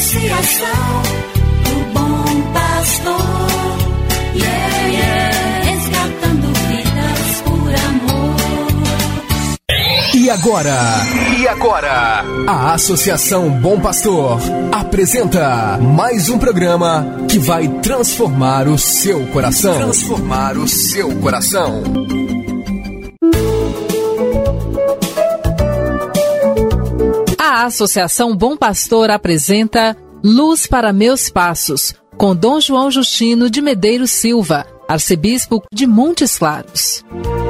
Associação do Bom Pastor, resgatando vidas por amor. E agora, a Associação Bom Pastor apresenta mais um programa que vai transformar o seu coração. A Associação Bom Pastor apresenta Luz para Meus Passos, com Dom João Justino de Medeiros Silva, arcebispo de Montes Claros.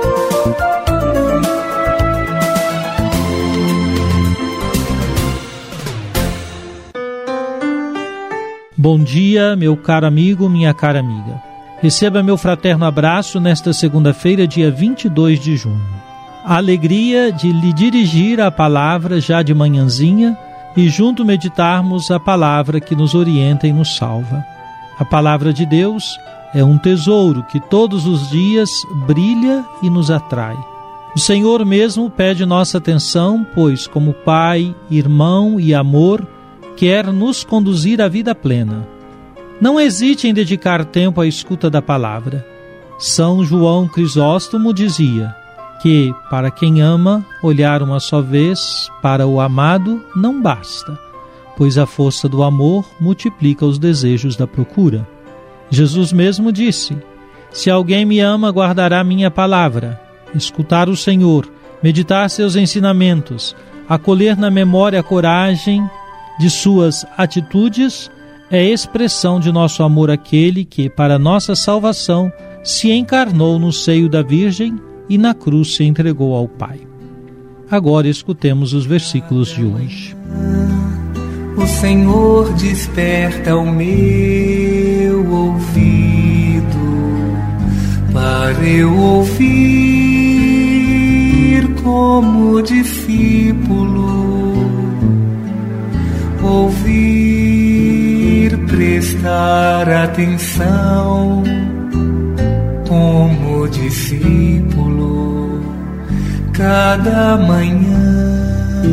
Bom dia, meu caro amigo, minha cara amiga. Receba meu fraterno abraço nesta segunda-feira, dia 22 de junho. A alegria de lhe dirigir a palavra já de manhãzinha e junto meditarmos a palavra que nos orienta e nos salva. A palavra de Deus é um tesouro que todos os dias brilha e nos atrai. O Senhor mesmo pede nossa atenção, pois como Pai, irmão e amor, quer nos conduzir à vida plena. Não hesite em dedicar tempo à escuta da palavra. São João Crisóstomo dizia que, para quem ama, olhar uma só vez para o amado não basta, pois a força do amor multiplica os desejos da procura. Jesus mesmo disse: se alguém me ama, guardará minha palavra. Escutar o Senhor, meditar seus ensinamentos, acolher na memória a coragem de suas atitudes, é expressão de nosso amor àquele que, para nossa salvação, se encarnou no seio da Virgem e na cruz se entregou ao Pai. Agora escutemos os versículos de hoje. O Senhor desperta o meu ouvido para eu ouvir como discípulo, ouvir, prestar atenção como discípulo cada manhã.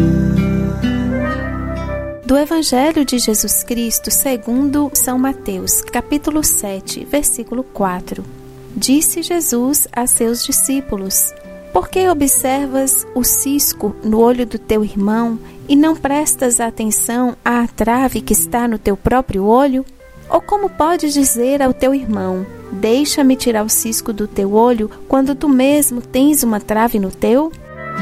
Do Evangelho de Jesus Cristo segundo São Mateus, capítulo 7, versículo 4. Disse Jesus a seus discípulos: por que observas o cisco no olho do teu irmão e não prestas atenção à trave que está no teu próprio olho? Ou como podes dizer ao teu irmão: deixa-me tirar o cisco do teu olho, quando tu mesmo tens uma trave no teu?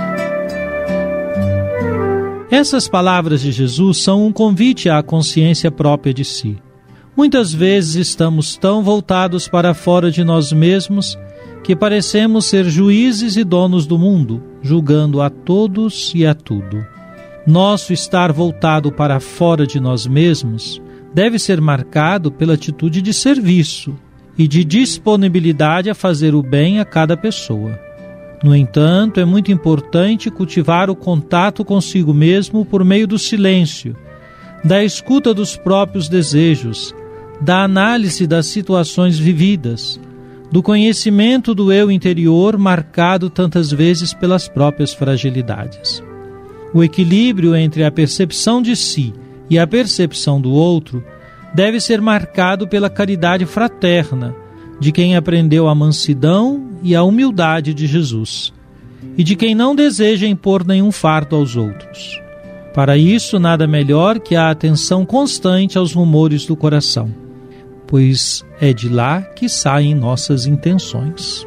Essas palavras de Jesus são um convite à consciência própria de si. Muitas vezes estamos tão voltados para fora de nós mesmos que parecemos ser juízes e donos do mundo, julgando a todos e a tudo. Nosso estar voltado para fora de nós mesmos deve ser marcado pela atitude de serviço e de disponibilidade a fazer o bem a cada pessoa. No entanto, é muito importante cultivar o contato consigo mesmo por meio do silêncio, da escuta dos próprios desejos, da análise das situações vividas, do conhecimento do eu interior marcado tantas vezes pelas próprias fragilidades. O equilíbrio entre a percepção de si e a percepção do outro deve ser marcado pela caridade fraterna de quem aprendeu a mansidão e a humildade de Jesus, e de quem não deseja impor nenhum fardo aos outros. Para isso, nada melhor que a atenção constante aos rumores do coração, pois é de lá que saem nossas intenções.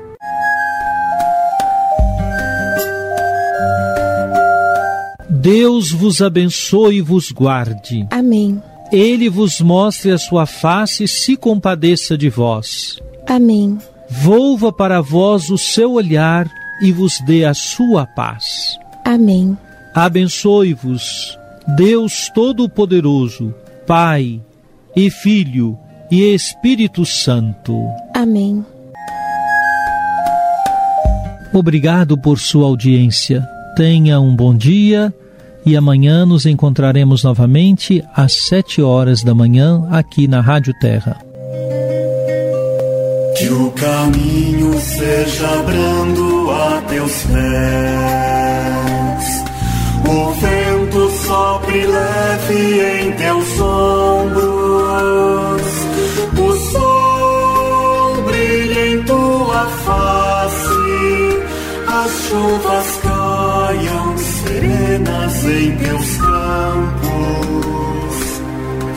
Deus vos abençoe e vos guarde. Amém. Ele vos mostre a sua face e se compadeça de vós. Amém. Volva para vós o seu olhar e vos dê a sua paz. Amém. Abençoe-vos, Deus Todo-Poderoso, Pai e Filho e Espírito Santo. Amém. Obrigado por sua audiência. Tenha um bom dia e amanhã nos encontraremos novamente às 7h da manhã aqui na Rádio Terra. Que o caminho seja brando a teus pés, o vento sopre leve em teus olhos.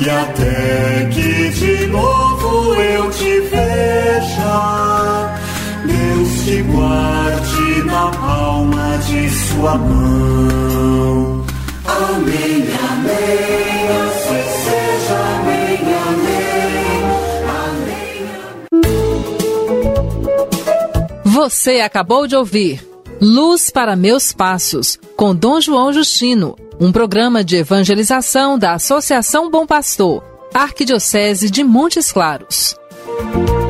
e até que de novo eu te veja, Deus te guarde na palma de sua mão. Amém, amém, assim seja, amém, amém, amém. Você acabou de ouvir Luz para Meus Passos, com Dom João Justino, um programa de evangelização da Associação Bom Pastor, Arquidiocese de Montes Claros.